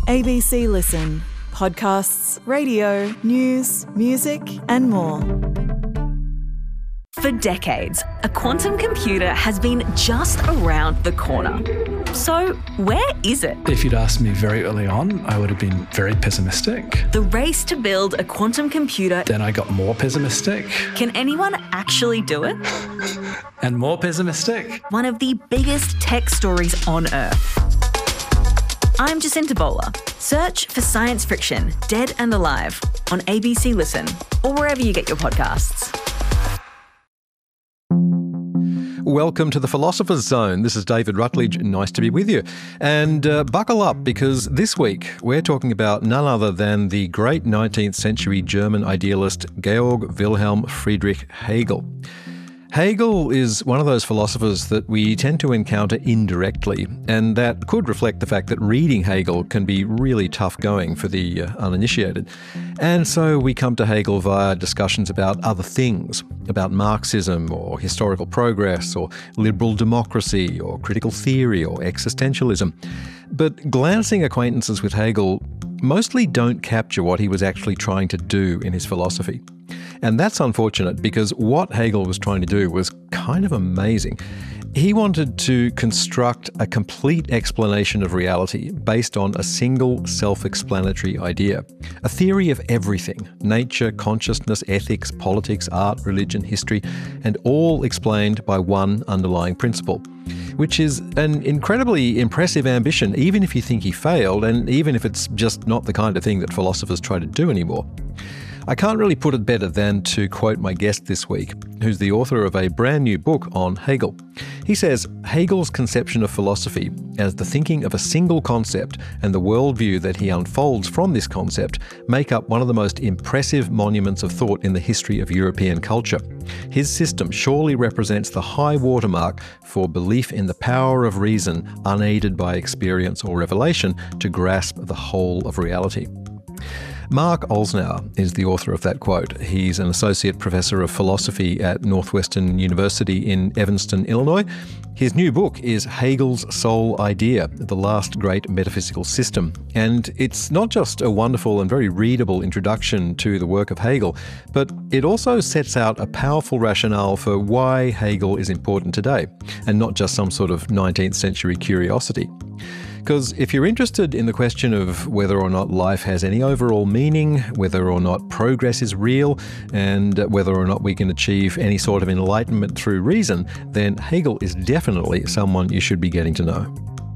ABC Listen. Podcasts, radio, news, music, and more. For decades, a quantum computer has been just around the corner. So, where is it? If you'd asked me very early on, I would have been very pessimistic. The race to build a quantum computer. Then I got more pessimistic. Can anyone actually do it? And more pessimistic. One of the biggest tech stories on Earth. I'm Jacinta Bowler. Search for Science Friction, Dead and Alive on ABC Listen or wherever you get your podcasts. Welcome to the Philosopher's Zone. This is David Rutledge. Nice to be with you. And buckle up, because this week we're talking about none other than the great 19th century German idealist Georg Wilhelm Friedrich Hegel. Hegel is one of those philosophers that we tend to encounter indirectly, and that could reflect the fact that reading Hegel can be really tough going for the uninitiated. And so we come to Hegel via discussions about other things, about Marxism or historical progress or liberal democracy or critical theory or existentialism. But glancing acquaintances with Hegel mostly don't capture what he was actually trying to do in his philosophy. And that's unfortunate, because what Hegel was trying to do was kind of amazing. He wanted to construct a complete explanation of reality based on a single self-explanatory idea. A theory of everything: nature, consciousness, ethics, politics, art, religion, history, and all explained by one underlying principle. Which is an incredibly impressive ambition, even if you think he failed, and even if it's just not the kind of thing that philosophers try to do anymore. I can't really put it better than to quote my guest this week, who's the author of a brand new book on Hegel. He says Hegel's conception of philosophy as the thinking of a single concept and the worldview that he unfolds from this concept make up one of the most impressive monuments of thought in the history of European culture. His system surely represents the high watermark for belief in the power of reason, unaided by experience or revelation, to grasp the whole of reality. Mark Olsnauer is the author of that quote. He's an associate professor of philosophy at Northwestern University in Evanston, Illinois. His new book is Hegel's Sole Idea, the Last Great Metaphysical System. And it's not just a wonderful and very readable introduction to the work of Hegel, but it also sets out a powerful rationale for why Hegel is important today, and not just some sort of 19th century curiosity. Because if you're interested in the question of whether or not life has any overall meaning, whether or not progress is real, and whether or not we can achieve any sort of enlightenment through reason, then Hegel is definitely someone you should be getting to know.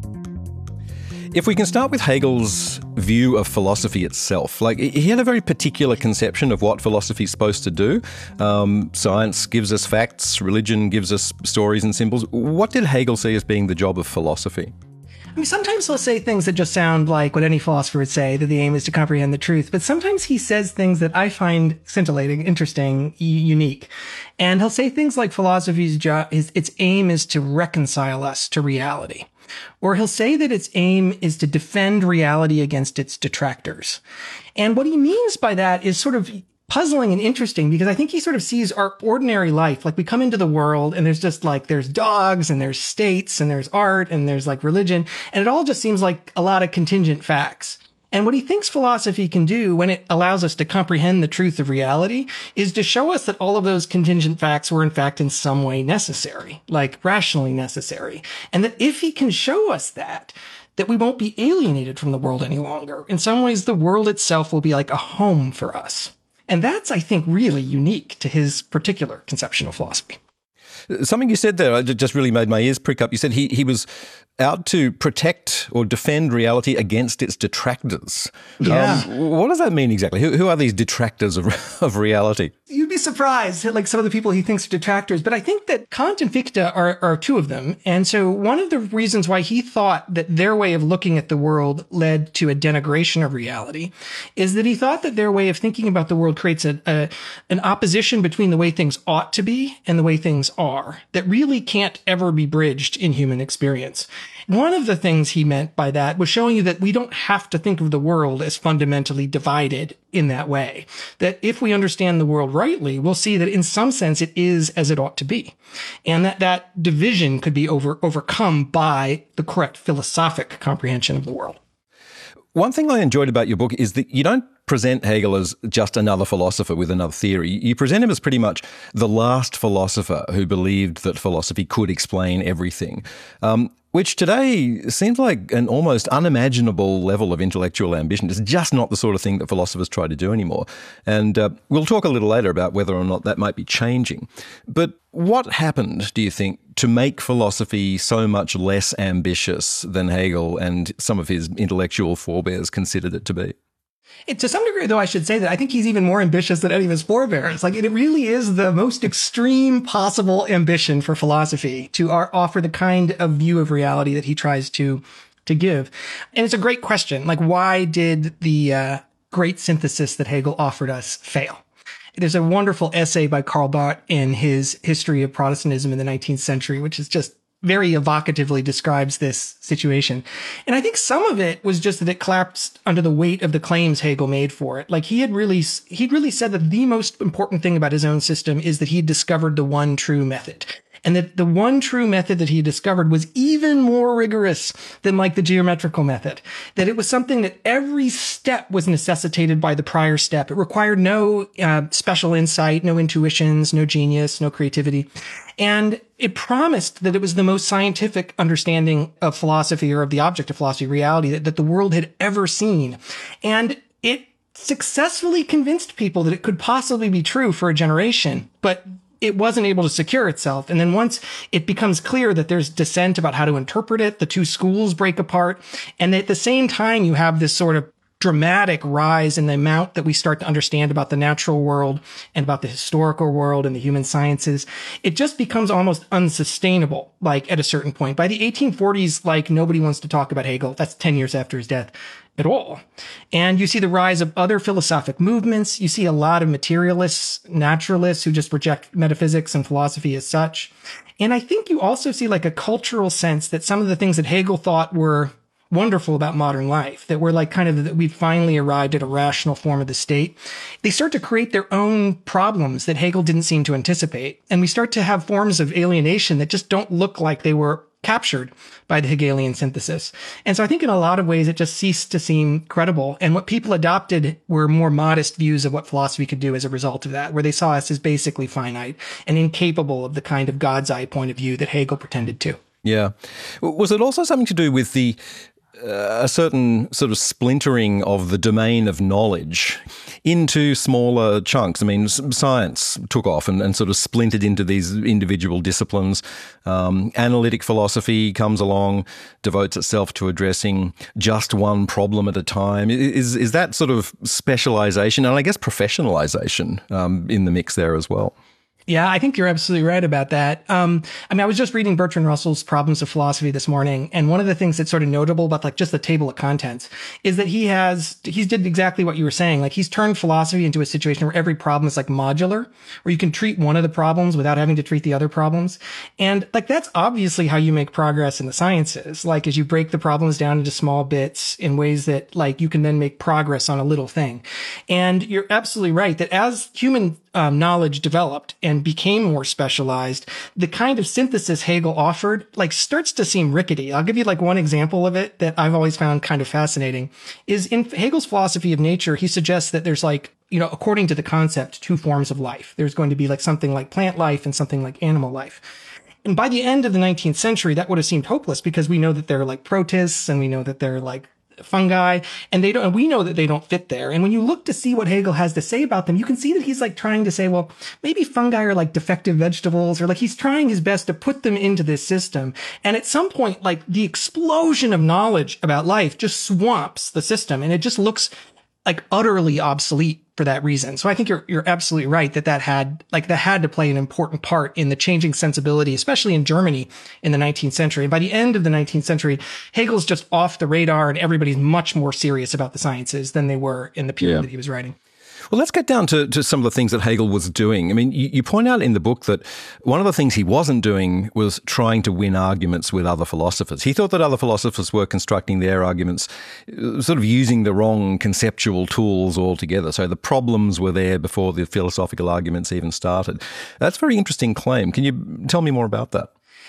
If we can start with Hegel's view of philosophy itself, he had a very particular conception of what philosophy is supposed to do. Science gives us facts, religion gives us stories and symbols. What did Hegel see as being the job of philosophy? I mean, sometimes he'll say things that just sound like what any philosopher would say, that the aim is to comprehend the truth. But sometimes he says things that I find scintillating, interesting, unique. And he'll say things like philosophy's job its aim is to reconcile us to reality. Or he'll say that its aim is to defend reality against its detractors. And what he means by that is sort of puzzling and interesting, because I think he sort of sees our ordinary life. Like, we come into the world and there's just there's dogs and there's states and there's art and there's religion. And it all just seems like a lot of contingent facts. And what he thinks philosophy can do when it allows us to comprehend the truth of reality is to show us that all of those contingent facts were in fact in some way necessary, like rationally necessary. And that if he can show us that we won't be alienated from the world any longer. In some ways, the world itself will be like a home for us. And that's, I think, really unique to his particular conception of philosophy. Something you said there just really made my ears prick up. You said he was out to protect or defend reality against its detractors. Yeah. What does that mean exactly? Who are these detractors of reality? You'd be surprised, like some of the people he thinks are detractors. But I think that Kant and Fichte are two of them. And so one of the reasons why he thought that their way of looking at the world led to a denigration of reality is that he thought that their way of thinking about the world creates an opposition between the way things ought to be and the way things are that really can't ever be bridged in human experience. One of the things he meant by that was showing you that we don't have to think of the world as fundamentally divided in that way. That if we understand the world rightly, we'll see that in some sense it is as it ought to be. And that division could be overcome by the correct philosophic comprehension of the world. One thing I enjoyed about your book is that you don't present Hegel as just another philosopher with another theory. You present him as pretty much the last philosopher who believed that philosophy could explain everything, which today seems like an almost unimaginable level of intellectual ambition. It's just not the sort of thing that philosophers try to do anymore. And we'll talk a little later about whether or not that might be changing. But what happened, do you think, to make philosophy so much less ambitious than Hegel and some of his intellectual forebears considered it to be? To some degree, though, I should say that I think he's even more ambitious than any of his forebears. Like, it really is the most extreme possible ambition for philosophy to offer the kind of view of reality that he tries to give. And it's a great question. Like, why did the great synthesis that Hegel offered us fail? There's a wonderful essay by Karl Barth in his History of Protestantism in the 19th century, which is just very evocatively describes this situation. And I think some of it was just that it collapsed under the weight of the claims Hegel made for it. Like, he'd really said that the most important thing about his own system is that he'd discovered the one true method. And that the one true method that he discovered was even more rigorous than like the geometrical method. That it was something that every step was necessitated by the prior step. It required no special insight, no intuitions, no genius, no creativity. And it promised that it was the most scientific understanding of philosophy, or of the object of philosophy, reality, that the world had ever seen. And it successfully convinced people that it could possibly be true for a generation, but it wasn't able to secure itself. And then once it becomes clear that there's dissent about how to interpret it, the two schools break apart. And at the same time, you have this sort of dramatic rise in the amount that we start to understand about the natural world and about the historical world and the human sciences. It just becomes almost unsustainable, like at a certain point. By the 1840s, like, nobody wants to talk about Hegel. That's 10 years after his death. At all. And you see the rise of other philosophic movements. You see a lot of materialists, naturalists who just reject metaphysics and philosophy as such. And I think you also see like a cultural sense that some of the things that Hegel thought were wonderful about modern life, that we're like kind of that we've finally arrived at a rational form of the state, they start to create their own problems that Hegel didn't seem to anticipate. And we start to have forms of alienation that just don't look like they were captured by the Hegelian synthesis. And so I think in a lot of ways, it just ceased to seem credible. And what people adopted were more modest views of what philosophy could do as a result of that, where they saw us as basically finite and incapable of the kind of God's eye point of view that Hegel pretended to. Yeah. Was it also something to do with the a certain sort of splintering of the domain of knowledge into smaller chunks? I mean, science took off and sort of splintered into these individual disciplines. Analytic philosophy comes along, devotes itself to addressing just one problem at a time. Is that sort of specialization and I guess professionalization in the mix there as well? Yeah, I think you're absolutely right about that. I mean, I was just reading Bertrand Russell's Problems of Philosophy this morning, and one of the things that's sort of notable about like just the table of contents is that he's did exactly what you were saying. Like, he's turned philosophy into a situation where every problem is like modular, where you can treat one of the problems without having to treat the other problems. And like, that's obviously how you make progress in the sciences. Like, as you break the problems down into small bits in ways that like you can then make progress on a little thing. And you're absolutely right that as human knowledge developed and became more specialized, the kind of synthesis Hegel offered like starts to seem rickety. I'll give you like one example of it that I've always found kind of fascinating is in Hegel's philosophy of nature, he suggests that there's like, you know, according to the concept, two forms of life. There's going to be like something like plant life and something like animal life. And by the end of the 19th century, that would have seemed hopeless because we know that they're like protists and we know that they're like fungi, and we know that they don't fit there. And when you look to see what Hegel has to say about them, you can see that he's like trying to say, well, maybe fungi are like defective vegetables, or like he's trying his best to put them into this system. And at some point, like the explosion of knowledge about life just swamps the system, and it just looks like utterly obsolete for that reason. So I think you're absolutely right that had to play an important part in the changing sensibility, especially in Germany in the 19th century. And by the end of the 19th century, Hegel's just off the radar and everybody's much more serious about the sciences than they were in the period that he was writing. Well, let's get down to some of the things that Hegel was doing. I mean, you point out in the book that one of the things he wasn't doing was trying to win arguments with other philosophers. He thought that other philosophers were constructing their arguments sort of using the wrong conceptual tools altogether. So the problems were there before the philosophical arguments even started. That's a very interesting claim. Can you tell me more about that?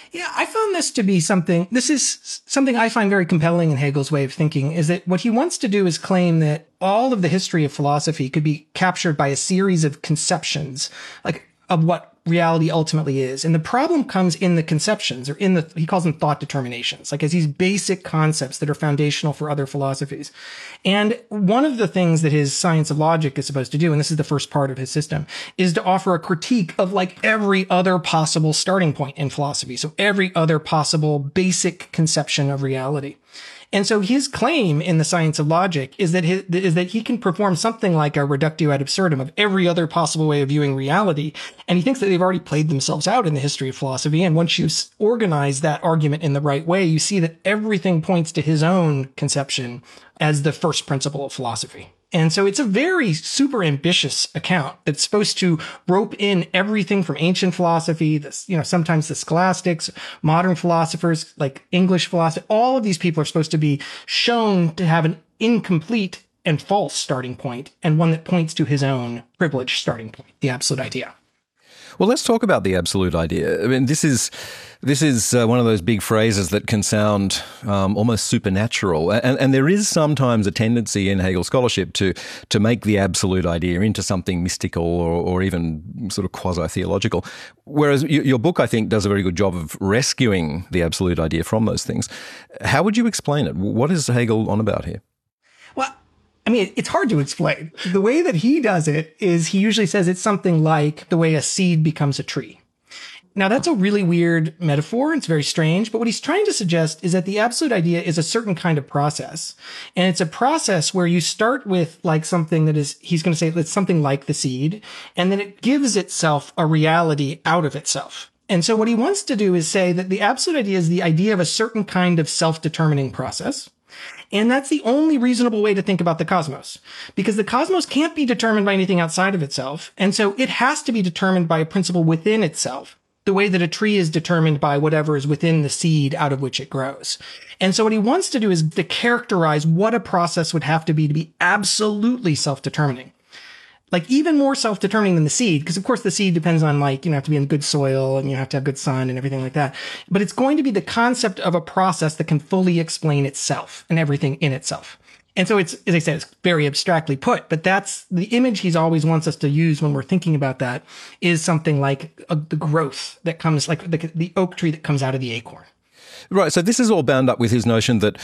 Yeah, I found this is something I find very compelling in Hegel's way of thinking, is that what he wants to do is claim that all of the history of philosophy could be captured by a series of conceptions, like of what reality ultimately is. And the problem comes in the conceptions, or he calls them thought determinations, like as these basic concepts that are foundational for other philosophies. And one of the things that his science of logic is supposed to do, and this is the first part of his system, is to offer a critique of like every other possible starting point in philosophy. So every other possible basic conception of reality. And so his claim in the science of logic is that he can perform something like a reductio ad absurdum of every other possible way of viewing reality. And he thinks that they've already played themselves out in the history of philosophy. And once you organize that argument in the right way, you see that everything points to his own conception as the first principle of philosophy. And so it's a very super ambitious account that's supposed to rope in everything from ancient philosophy, sometimes the scholastics, modern philosophers, like English philosophy. All of these people are supposed to be shown to have an incomplete and false starting point, and one that points to his own privileged starting point, the absolute idea. Well, let's talk about the absolute idea. I mean, this is one of those big phrases that can sound almost supernatural, and there is sometimes a tendency in Hegel scholarship to make the absolute idea into something mystical or even sort of quasi-theological. Whereas your book, I think, does a very good job of rescuing the absolute idea from those things. How would you explain it? What is Hegel on about here? Well, I mean, it's hard to explain. The way that he does it is he usually says it's something like the way a seed becomes a tree. Now, that's a really weird metaphor. It's very strange. But what he's trying to suggest is that the absolute idea is a certain kind of process. And it's a process where you start with like something that is, he's going to say it's something like the seed, and then it gives itself a reality out of itself. And so what he wants to do is say that the absolute idea is the idea of a certain kind of self-determining process. And that's the only reasonable way to think about the cosmos, because the cosmos can't be determined by anything outside of itself. And so it has to be determined by a principle within itself, the way that a tree is determined by whatever is within the seed out of which it grows. And so what he wants to do is to characterize what a process would have to be absolutely self-determining. Like even more self-determining than the seed, because of course the seed depends on have to be in good soil and you have to have good sun and everything like that. But it's going to be the concept of a process that can fully explain itself and everything in itself. And so it's, as I said, it's very abstractly put, but that's the image he's always wants us to use when we're thinking about that, is something like the growth that comes, like the oak tree that comes out of the acorn. Right. So this is all bound up with his notion that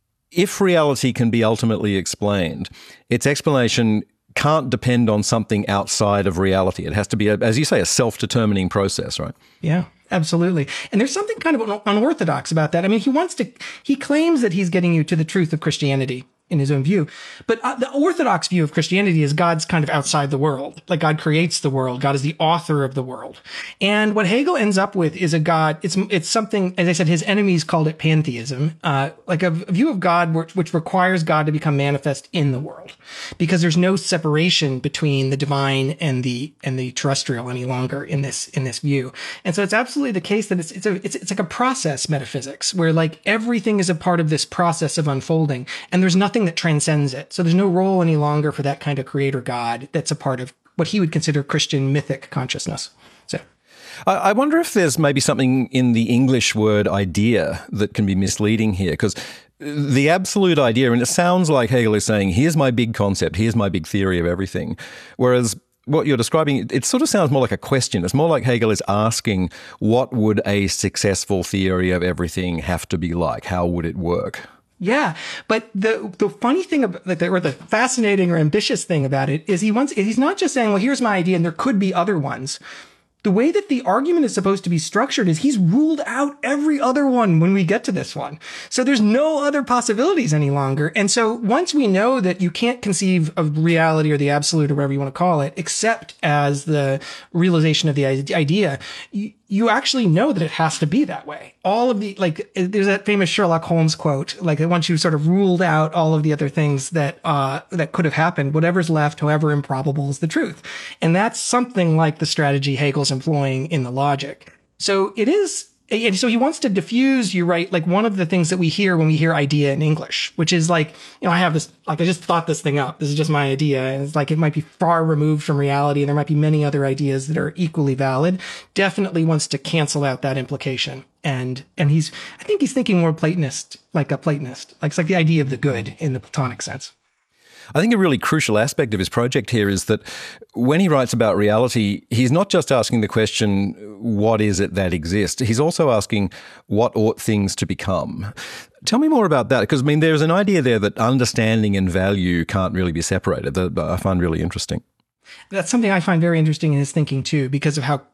if reality can be ultimately explained, its explanation can't depend on something outside of reality. It has to be, as you say, a self-determining process, right? Yeah, absolutely. And there's something kind of unorthodox about that. I mean, he claims that he's getting you to the truth of Christianity in his own view. But the orthodox view of Christianity is God's kind of outside the world. Like God creates the world. God is the author of the world. And what Hegel ends up with is a God. It's something, as I said, his enemies called it pantheism, like a view of God which requires God to become manifest in the world, because there's no separation between the divine and the terrestrial any longer in this view. And so it's absolutely the case that it's like a process metaphysics where like everything is a part of this process of unfolding, and there's nothing that transcends it. So there's no role any longer for that kind of creator God that's a part of what he would consider Christian mythic consciousness. So I wonder if there's maybe something in the English word idea that can be misleading here, because the absolute idea, and it sounds like Hegel is saying, here's my big concept, here's my big theory of everything. Whereas what you're describing, it sort of sounds more like a question. It's more like Hegel is asking, what would a successful theory of everything have to be like? How would it work? Yeah, but the funny thing about or the fascinating or ambitious thing about it is he's not just saying, well, here's my idea and there could be other ones. The way that the argument is supposed to be structured is he's ruled out every other one when we get to this one. So there's no other possibilities any longer. And so once we know that you can't conceive of reality or the absolute or whatever you want to call it, except as the realization of the idea, you actually know that it has to be that way. All of the, like, there's that famous Sherlock Holmes quote, like once you've sort of ruled out all of the other things that could have happened, whatever's left, however improbable, is the truth. And that's something like the strategy Hegel's employing in the logic. So it is, and so he wants to diffuse, you right, like one of the things that we hear when we hear idea in English, which is like, I have this, like, I just thought this thing up. This is just my idea. And it's like, it might be far removed from reality. And there might be many other ideas that are equally valid. Definitely wants to cancel out that implication And I think he's thinking more Platonist, like a Platonist. Like it's like the idea of the good in the Platonic sense. I think a really crucial aspect of his project here is that when he writes about reality, he's not just asking the question, what is it that exists? He's also asking, what ought things to become? Tell me more about that, because, I mean, there's an idea there that understanding and value can't really be separated that I find really interesting. That's something I find very interesting in his thinking, too, because of how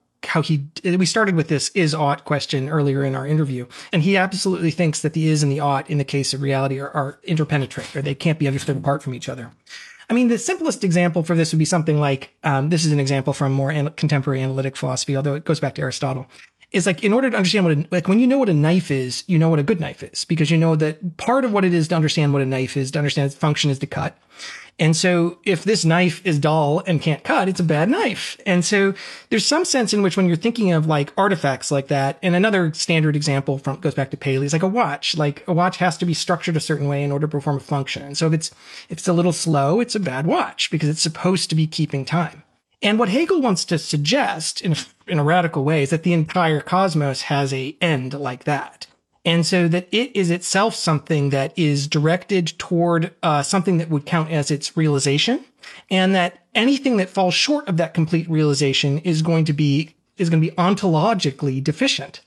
we started with this is ought question earlier in our interview. And he absolutely thinks that the is and the ought in the case of reality are interpenetrate, or they can't be understood apart from each other. I mean, the simplest example for this would be something like, this is an example from more contemporary analytic philosophy, although it goes back to Aristotle, is like, in order to understand when you know what a knife is, you know what a good knife is, because you know that part of what it is to understand what a knife is, to understand its function, is to cut. And so if this knife is dull and can't cut, it's a bad knife. And so there's some sense in which when you're thinking of like artifacts like that, and another standard example goes back to Paley, is like a watch. Like a watch has to be structured a certain way in order to perform a function. And so if it's a little slow, it's a bad watch because it's supposed to be keeping time. And what Hegel wants to suggest in a radical way is that the entire cosmos has a end like that. And so that it is itself something that is directed toward something that would count as its realization, and that anything that falls short of that complete realization is going to be ontologically deficient.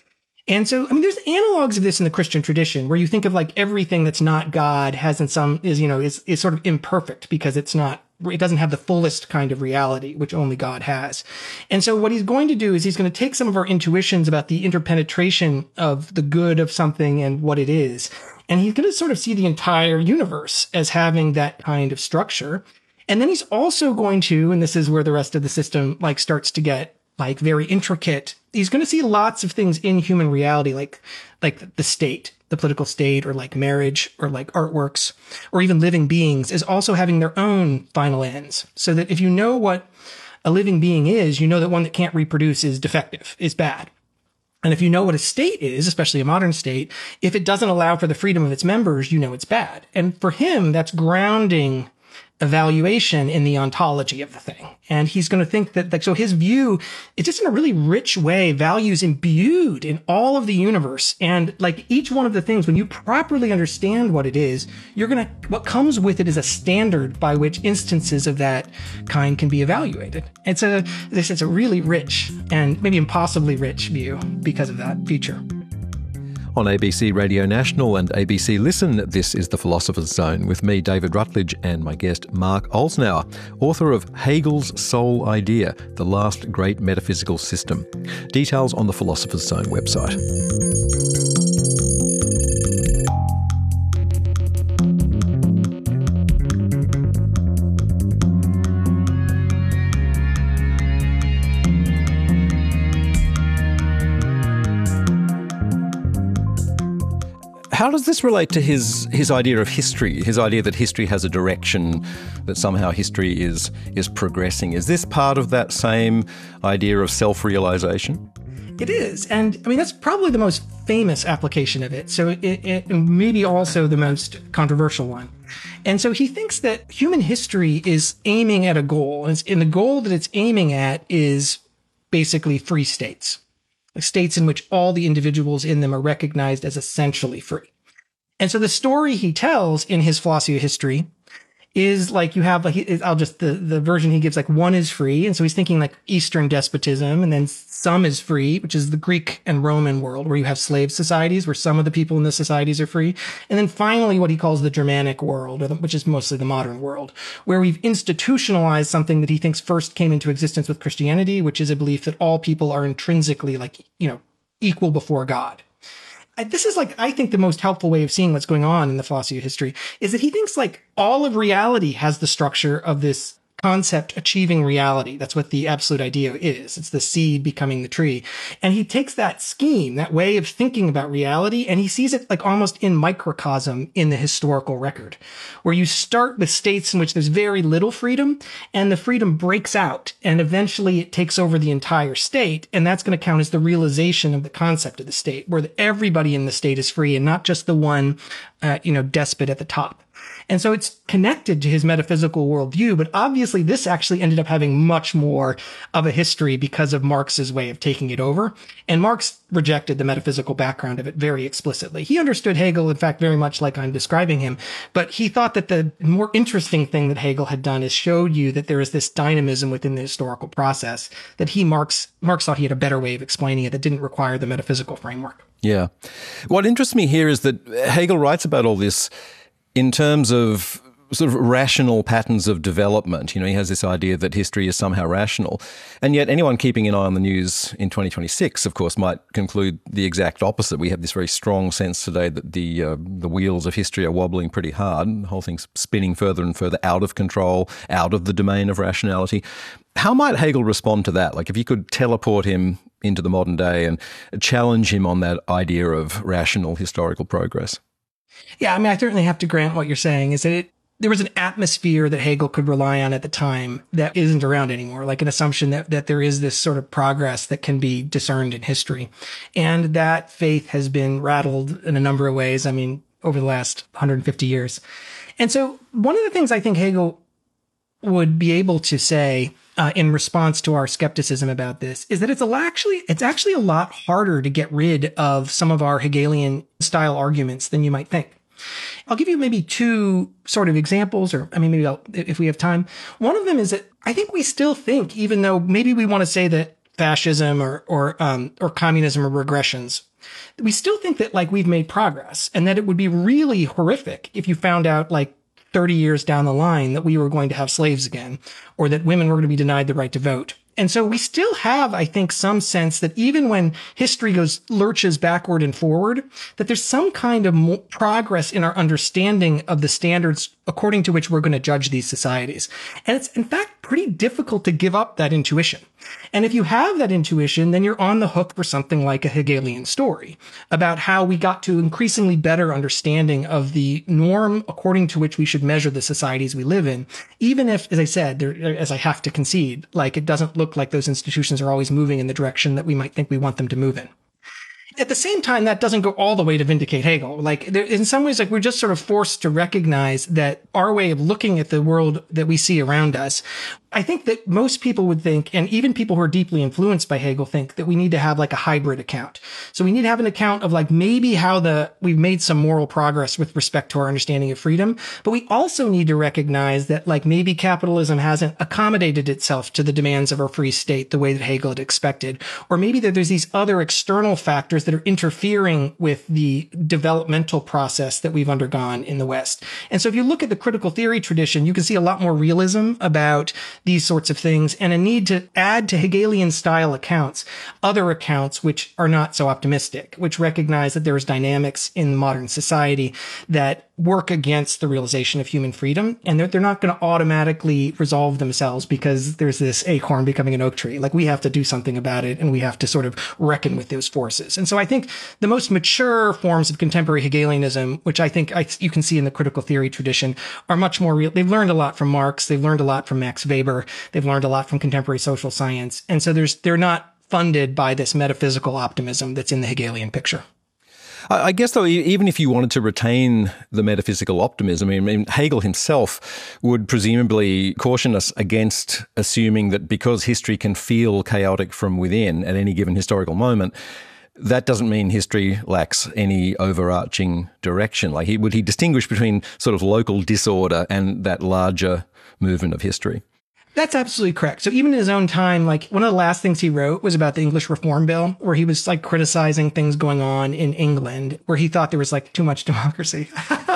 And so, I mean, there's analogs of this in the Christian tradition where you think of like everything that's not God is sort of imperfect because it doesn't have the fullest kind of reality, which only God has. And so what he's going to do is he's going to take some of our intuitions about the interpenetration of the good of something and what it is, and he's going to sort of see the entire universe as having that kind of structure. And then he's also going to, and this is where the rest of the system like starts to get like very intricate, he's going to see lots of things in human reality, like the state, the political state, or like marriage, or like artworks, or even living beings, as also having their own final ends. So that if you know what a living being is, you know that one that can't reproduce is defective, is bad. And if you know what a state is, especially a modern state, if it doesn't allow for the freedom of its members, you know it's bad. And for him, that's grounding evaluation in the ontology of the thing. And he's going to think that, like, so his view is just in a really rich way, values imbued in all of the universe. And like each one of the things, when you properly understand what it is, what comes with it is a standard by which instances of that kind can be evaluated. It's a really rich and maybe impossibly rich view because of that feature. On ABC Radio National and ABC Listen, this is The Philosopher's Zone with me, David Rutledge, and my guest, Mark Olsnauer, author of Hegel's Sole Idea, The Last Great Metaphysical System. Details on the Philosopher's Zone website. How does this relate to his idea of history, his idea that history has a direction, that somehow history is progressing? Is this part of that same idea of self-realization? It is. And I mean, that's probably the most famous application of it. So it maybe also the most controversial one. And so he thinks that human history is aiming at a goal. And the goal that it's aiming at is basically free states. States in which all the individuals in them are recognized as essentially free. And so the story he tells in his philosophy of history is like, you have like, the version he gives, like, one is free. And so he's thinking like Eastern despotism, and then some is free, which is the Greek and Roman world, where you have slave societies where some of the people in the societies are free. And then finally, what he calls the Germanic world, which is mostly the modern world, where we've institutionalized something that he thinks first came into existence with Christianity, which is a belief that all people are intrinsically equal before God. This is like, I think the most helpful way of seeing what's going on in the philosophy of history is that he thinks like all of reality has the structure of this concept achieving reality. That's what the absolute idea is. It's the seed becoming the tree. And he takes that scheme, that way of thinking about reality, and he sees it like almost in microcosm in the historical record, where you start with states in which there's very little freedom, and the freedom breaks out, and eventually it takes over the entire state. And that's going to count as the realization of the concept of the state, where everybody in the state is free and not just the one, despot at the top. And so it's connected to his metaphysical worldview. But obviously, this actually ended up having much more of a history because of Marx's way of taking it over. And Marx rejected the metaphysical background of it very explicitly. He understood Hegel, in fact, very much like I'm describing him. But he thought that the more interesting thing that Hegel had done is showed you that there is this dynamism within the historical process that Marx thought he had a better way of explaining it that didn't require the metaphysical framework. Yeah. What interests me here is that Hegel writes about all this in terms of sort of rational patterns of development. He has this idea that history is somehow rational. And yet anyone keeping an eye on the news in 2026, of course, might conclude the exact opposite. We have this very strong sense today that the wheels of history are wobbling pretty hard. The whole thing's spinning further and further out of control, out of the domain of rationality. How might Hegel respond to that? Like if you could teleport him into the modern day and challenge him on that idea of rational historical progress? Yeah, I mean, I certainly have to grant what you're saying is that there was an atmosphere that Hegel could rely on at the time that isn't around anymore, like an assumption that there is this sort of progress that can be discerned in history. And that faith has been rattled in a number of ways, I mean, over the last 150 years. And so one of the things I think Hegel would be able to say in response to our skepticism about this is that it's actually a lot harder to get rid of some of our Hegelian style arguments than you might think. I'll give you maybe two sort of examples, or maybe if we have time. One of them is that I think we still think, even though maybe we want to say that fascism or communism are regressions, we still think that like we've made progress, and that it would be really horrific if you found out like 30 years down the line that we were going to have slaves again, or that women were going to be denied the right to vote. And so we still have, I think, some sense that even when history lurches backward and forward, that there's some kind of progress in our understanding of the standards according to which we're going to judge these societies. And it's, in fact, pretty difficult to give up that intuition. And if you have that intuition, then you're on the hook for something like a Hegelian story about how we got to increasingly better understanding of the norm according to which we should measure the societies we live in, even if, as I said, as I have to concede, like it doesn't look like those institutions are always moving in the direction that we might think we want them to move in. At the same time, that doesn't go all the way to vindicate Hegel. Like in some ways, like we're just sort of forced to recognize that our way of looking at the world that we see around us, I think that most people would think, and even people who are deeply influenced by Hegel think that we need to have like a hybrid account. So we need to have an account of like maybe how we've made some moral progress with respect to our understanding of freedom, but we also need to recognize that like maybe capitalism hasn't accommodated itself to the demands of our free state the way that Hegel had expected, or maybe that there's these other external factors that are interfering with the developmental process that we've undergone in the West. And so if you look at the critical theory tradition, you can see a lot more realism about these sorts of things, and a need to add to Hegelian style accounts, other accounts which are not so optimistic, which recognize that there's dynamics in modern society that work against the realization of human freedom, and they're not going to automatically resolve themselves because there's this acorn becoming an oak tree. Like we have to do something about it, and we have to sort of reckon with those forces. And so I think the most mature forms of contemporary Hegelianism, which I think you can see in the critical theory tradition, are much more real. They've learned a lot from Marx. They've learned a lot from Max Weber. They've learned a lot from contemporary social science. And so they're not funded by this metaphysical optimism that's in the Hegelian picture. I guess, though, even if you wanted to retain the metaphysical optimism, I mean, Hegel himself would presumably caution us against assuming that because history can feel chaotic from within at any given historical moment, that doesn't mean history lacks any overarching direction. Like, would he distinguish between sort of local disorder and that larger movement of history? That's absolutely correct. So even in his own time, like one of the last things he wrote was about the English Reform Bill, where he was like criticizing things going on in England, where he thought there was like too much democracy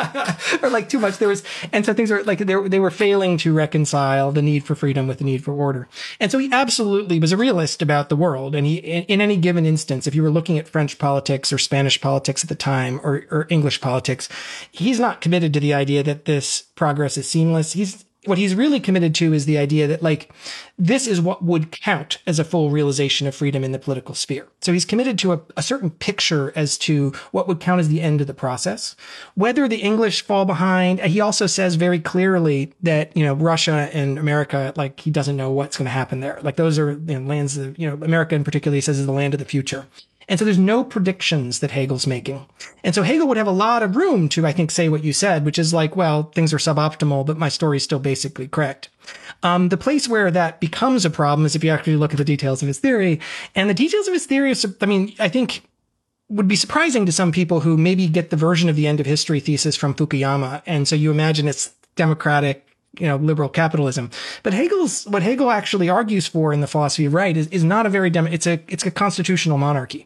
or like too much. And so things were like, they were failing to reconcile the need for freedom with the need for order. And so he absolutely was a realist about the world. And he, in any given instance, if you were looking at French politics or Spanish politics at the time or English politics, he's not committed to the idea that this progress is seamless. What he's really committed to is the idea that, like, this is what would count as a full realization of freedom in the political sphere. So he's committed to a certain picture as to what would count as the end of the process. Whether the English fall behind, he also says very clearly that, Russia and America, like, he doesn't know what's going to happen there. Like, those are lands that, America in particular, he says, is the land of the future. And so there's no predictions that Hegel's making. And so Hegel would have a lot of room to, I think, say what you said, which is like, well, things are suboptimal, but my story is still basically correct. The place where that becomes a problem is if you actually look at the details of his theory. And the details of his theory, I think would be surprising to some people who maybe get the version of the end of history thesis from Fukuyama. And so you imagine it's democratic, liberal capitalism. But what Hegel actually argues for in the philosophy of right is not a very it's a constitutional monarchy.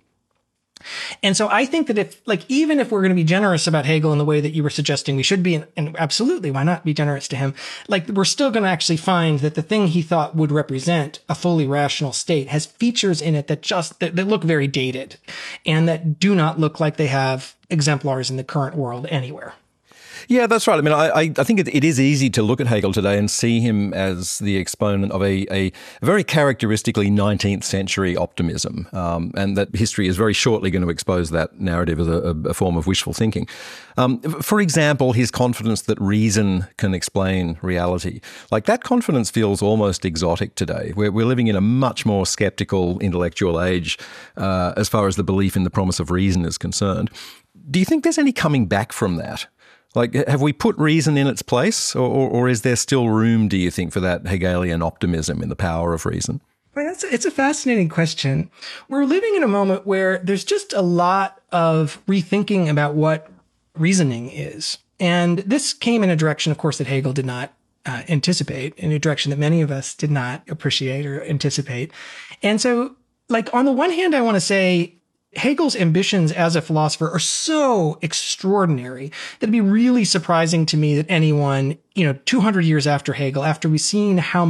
And so I think that even if we're going to be generous about Hegel in the way that you were suggesting we should be, and absolutely, why not be generous to him? We're still going to actually find that the thing he thought would represent a fully rational state has features in it that look very dated and that do not look like they have exemplars in the current world anywhere. Yeah, that's right. I mean, I think it is easy to look at Hegel today and see him as the exponent of a very characteristically 19th century optimism, and that history is very shortly going to expose that narrative as a form of wishful thinking. For example, his confidence that reason can explain reality. That confidence feels almost exotic today. We're living in a much more skeptical intellectual age as far as the belief in the promise of reason is concerned. Do you think there's any coming back from that? Have we put reason in its place, or is there still room, do you think, for that Hegelian optimism in the power of reason? It's a fascinating question. We're living in a moment where there's just a lot of rethinking about what reasoning is. And this came in a direction, of course, that Hegel did not anticipate, in a direction that many of us did not appreciate or anticipate. And so, on the one hand, I want to say, Hegel's ambitions as a philosopher are so extraordinary that it'd be really surprising to me that anyone, 200 years after Hegel, after we've seen how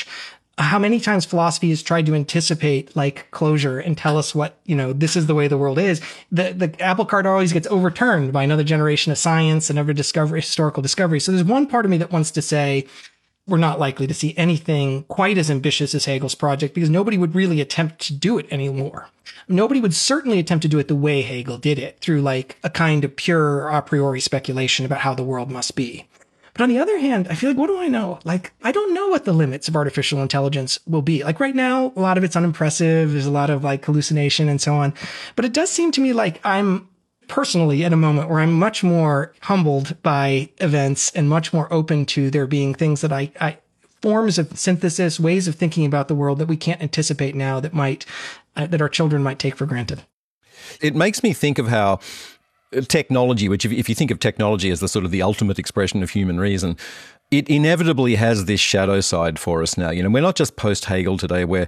many times philosophy has tried to anticipate closure and tell us what, this is the way the world is. The apple cart always gets overturned by another generation of science and other historical discovery. So there's one part of me that wants to say, we're not likely to see anything quite as ambitious as Hegel's project because nobody would really attempt to do it anymore. Nobody would certainly attempt to do it the way Hegel did it, through a kind of pure a priori speculation about how the world must be. But on the other hand, I feel what do I know? I don't know what the limits of artificial intelligence will be. Right now, a lot of it's unimpressive. There's a lot of hallucination and so on. But it does seem to me like I'm personally at a moment where I'm much more humbled by events and much more open to there being things that forms of synthesis, ways of thinking about the world that we can't anticipate now that our children might take for granted. It makes me think of how technology, which if you think of technology as the sort of the ultimate expression of human reason, it inevitably has this shadow side for us now. We're not just post-Hegel today, we're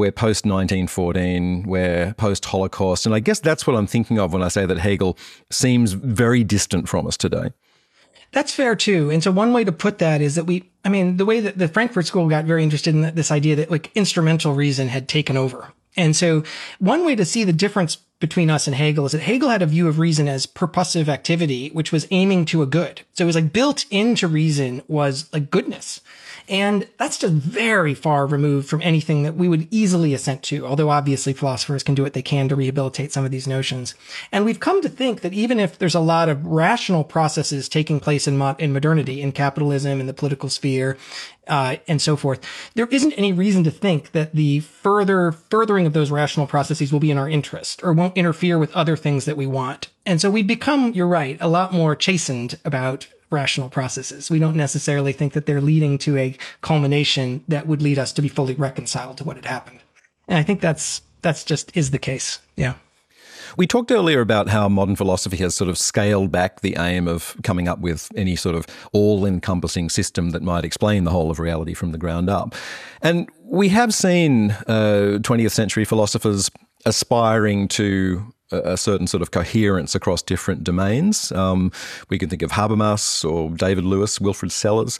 post-1914, we're post-Holocaust. And I guess that's what I'm thinking of when I say that Hegel seems very distant from us today. That's fair too. And so one way to put that is that the way that the Frankfurt School got very interested in this idea that instrumental reason had taken over. And so one way to see the difference between us and Hegel is that Hegel had a view of reason as purposive activity, which was aiming to a good. So it was built into reason was goodness. And that's just very far removed from anything that we would easily assent to, although obviously philosophers can do what they can to rehabilitate some of these notions. And we've come to think that even if there's a lot of rational processes taking place in modernity, in capitalism, in the political sphere, and so forth, there isn't any reason to think that the furthering of those rational processes will be in our interest or won't interfere with other things that we want. And so we've become, you're right, a lot more chastened about rational processes. We don't necessarily think that they're leading to a culmination that would lead us to be fully reconciled to what had happened. And I think that's just is the case. Yeah. We talked earlier about how modern philosophy has sort of scaled back the aim of coming up with any sort of all-encompassing system that might explain the whole of reality from the ground up. And we have seen 20th century philosophers aspiring to a certain sort of coherence across different domains. We can think of Habermas or David Lewis, Wilfrid Sellars.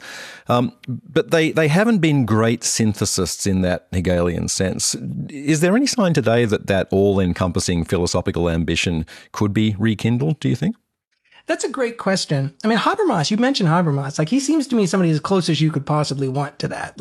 But they haven't been great synthesists in that Hegelian sense. Is there any sign today that all-encompassing philosophical ambition could be rekindled, do you think? That's a great question. Habermas, you mentioned Habermas. He seems to me somebody as close as you could possibly want to that.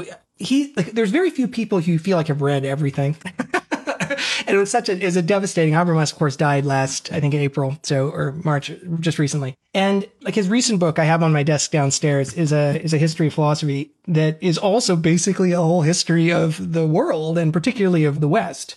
There's very few people who feel have read everything. And it was a devastating. Habermas, of course, died last, I think, April, or March, just recently. And his recent book I have on my desk downstairs is a history of philosophy that is also basically a whole history of the world and particularly of the West.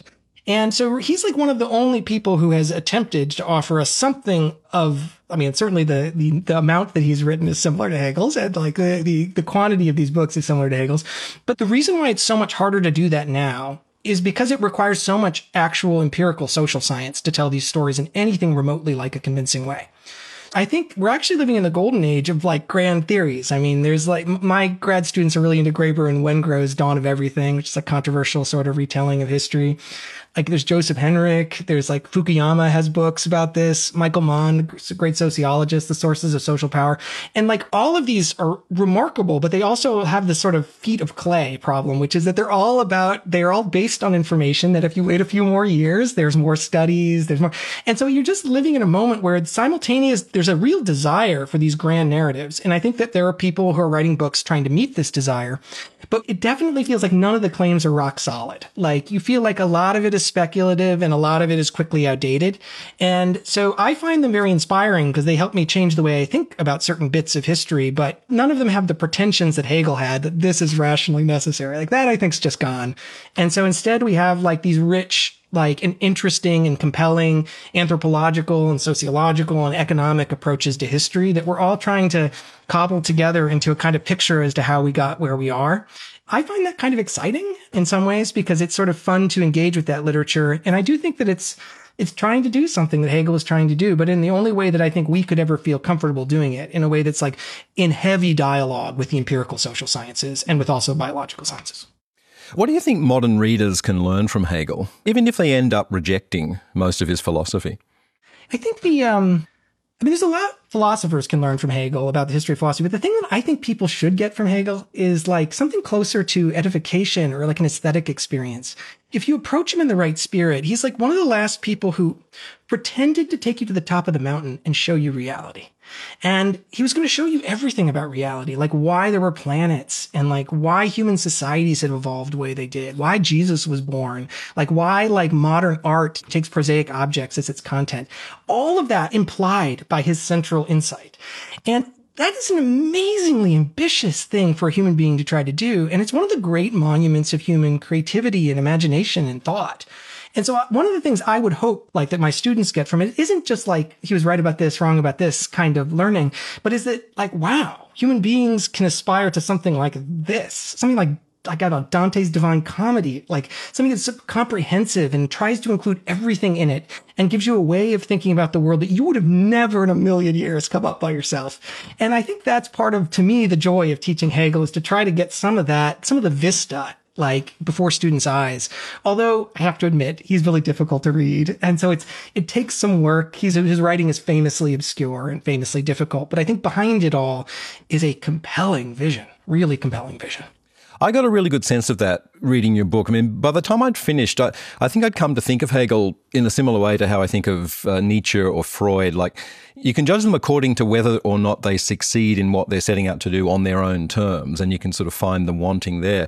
And so he's like one of the only people who has attempted to offer us something of, I mean, certainly the amount that he's written is similar to Hegel's, and like the quantity of these books is similar to Hegel's. But the reason why it's so much harder to do that now is because it requires so much actual empirical social science to tell these stories in anything remotely like a convincing way. I think we're actually living in the golden age of like grand theories. I mean, there's like my grad students are really into Graeber and Wengrow's Dawn of Everything, which is a controversial sort of retelling of history. Like there's Joseph Henrich. There's like Fukuyama has books about this. Michael Mann, a great sociologist, The Sources of Social Power. And like all of these are remarkable, but they also have this sort of feet of clay problem, which is that they're all based on information that if you wait a few more years, there's more studies, there's more. And so you're just living in a moment where it's simultaneous, there's a real desire for these grand narratives. And I think that there are people who are writing books trying to meet this desire. But it definitely feels like none of the claims are rock solid. Like you feel like a lot of it is speculative and a lot of it is quickly outdated. And so I find them very inspiring because they help me change the way I think about certain bits of history, but none of them have the pretensions that Hegel had, that this is rationally necessary. Like that I think's just gone. And so instead we have like these rich, like an interesting and compelling anthropological and sociological and economic approaches to history that we're all trying to cobble together into a kind of picture as to how we got where we are. I find that kind of exciting in some ways because it's sort of fun to engage with that literature. And I do think that it's trying to do something that Hegel is trying to do, but in the only way that I think we could ever feel comfortable doing it, in a way that's like in heavy dialogue with the empirical social sciences and with also biological sciences. What do you think modern readers can learn from Hegel, even if they end up rejecting most of his philosophy? I think there's a lot philosophers can learn from Hegel about the history of philosophy, but the thing that I think people should get from Hegel is like something closer to edification or like an aesthetic experience. If you approach him in the right spirit, he's like one of the last people who pretended to take you to the top of the mountain and show you reality. And he was going to show you everything about reality, like why there were planets and like why human societies had evolved the way they did, why Jesus was born, like why like modern art takes prosaic objects as its content. All of that implied by his central insight. And that is an amazingly ambitious thing for a human being to try to do. And it's one of the great monuments of human creativity and imagination and thought. And so one of the things I would hope like that my students get from it isn't just like he was right about this, wrong about this kind of learning, but is that like, wow, human beings can aspire to something like this, something like I got Dante's Divine Comedy, like something that's comprehensive and tries to include everything in it and gives you a way of thinking about the world that you would have never in a million years come up by yourself. And I think that's part of, to me, the joy of teaching Hegel is to try to get some of that, some of the vista, like before students' eyes. Although I have to admit, he's really difficult to read. And so it takes some work. His writing is famously obscure and famously difficult. But I think behind it all is a compelling vision, really compelling vision. I got a really good sense of that reading your book. I mean, by the time I'd finished, I think I'd come to think of Hegel in a similar way to how I think of Nietzsche or Freud. Like, you can judge them according to whether or not they succeed in what they're setting out to do on their own terms, and you can sort of find them wanting there.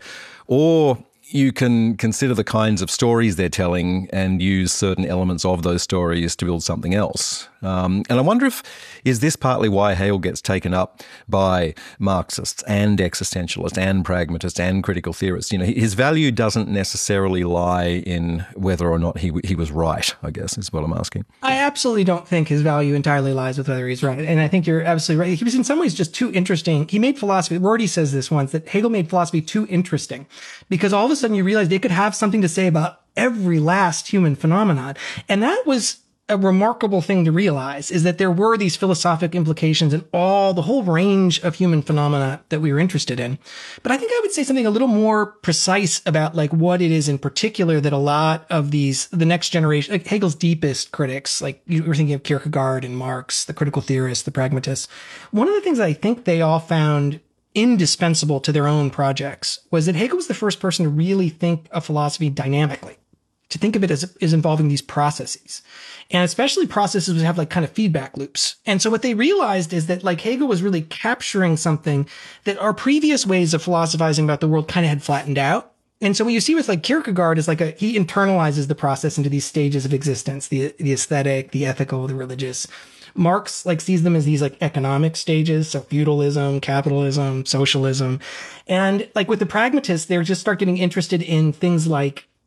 Or you can consider the kinds of stories they're telling and use certain elements of those stories to build something else. And I wonder is this partly why Hegel gets taken up by Marxists and existentialists and pragmatists and critical theorists? You know, his value doesn't necessarily lie in whether or not he was right, I guess, is what I'm asking. I absolutely don't think his value entirely lies with whether he's right. And I think you're absolutely right. He was in some ways just too interesting. He made philosophy, Rorty says this once, that Hegel made philosophy too interesting because all of a sudden you realize they could have something to say about every last human phenomenon. And that was a remarkable thing to realize, is that there were these philosophic implications in the whole range of human phenomena that we were interested in. But I think I would say something a little more precise about like what it is in particular that a lot of the next generation, like Hegel's deepest critics, like you were thinking of Kierkegaard and Marx, the critical theorists, the pragmatists. One of the things I think they all found indispensable to their own projects was that Hegel was the first person to really think of philosophy dynamically, to think of it as involving these processes. And especially processes would have like kind of feedback loops. And so what they realized is that like Hegel was really capturing something that our previous ways of philosophizing about the world kind of had flattened out. And so what you see with like Kierkegaard is like he internalizes the process into these stages of existence, the aesthetic, the ethical, the religious. Marx like sees them as these like economic stages. So feudalism, capitalism, socialism. And like with the pragmatists, they just start getting interested in things like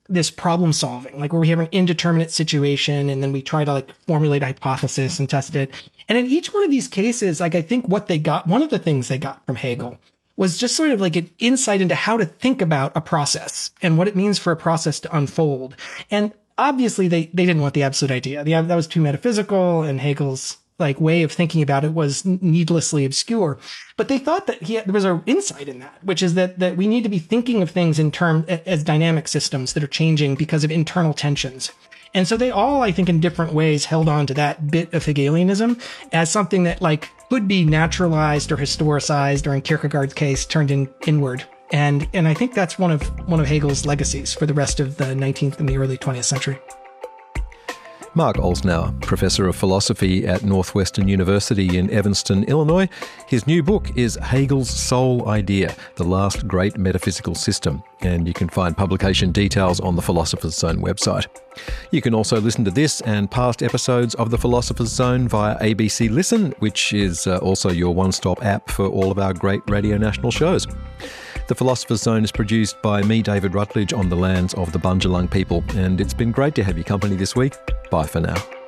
this problem solving, like where we have an indeterminate situation and then we try to like formulate a hypothesis and test it. And in each one of these cases, like I think what they got, one of the things they got from Hegel was just sort of like an insight into how to think about a process and what it means for a process to unfold. And obviously they didn't want the absolute idea. That was too metaphysical, and Hegel's like way of thinking about it was needlessly obscure. But they thought that there was an insight in that, which is that we need to be thinking of things in terms as dynamic systems that are changing because of internal tensions. And so they all, I think, in different ways held on to that bit of Hegelianism as something that like could be naturalized or historicized, or in Kierkegaard's case, turned inward. And I think that's one of Hegel's legacies for the rest of the 19th and the early 20th century. Mark Olsnauer, Professor of Philosophy at Northwestern University in Evanston, Illinois. His new book is Hegel's Sole Idea, The Last Great Metaphysical System, and you can find publication details on the Philosopher's Zone website. You can also listen to this and past episodes of the Philosopher's Zone via ABC Listen, which is also your one-stop app for all of our great Radio National shows. The Philosopher's Zone is produced by me, David Rutledge, on the lands of the Bundjalung people, and it's been great to have your company this week. Bye for now.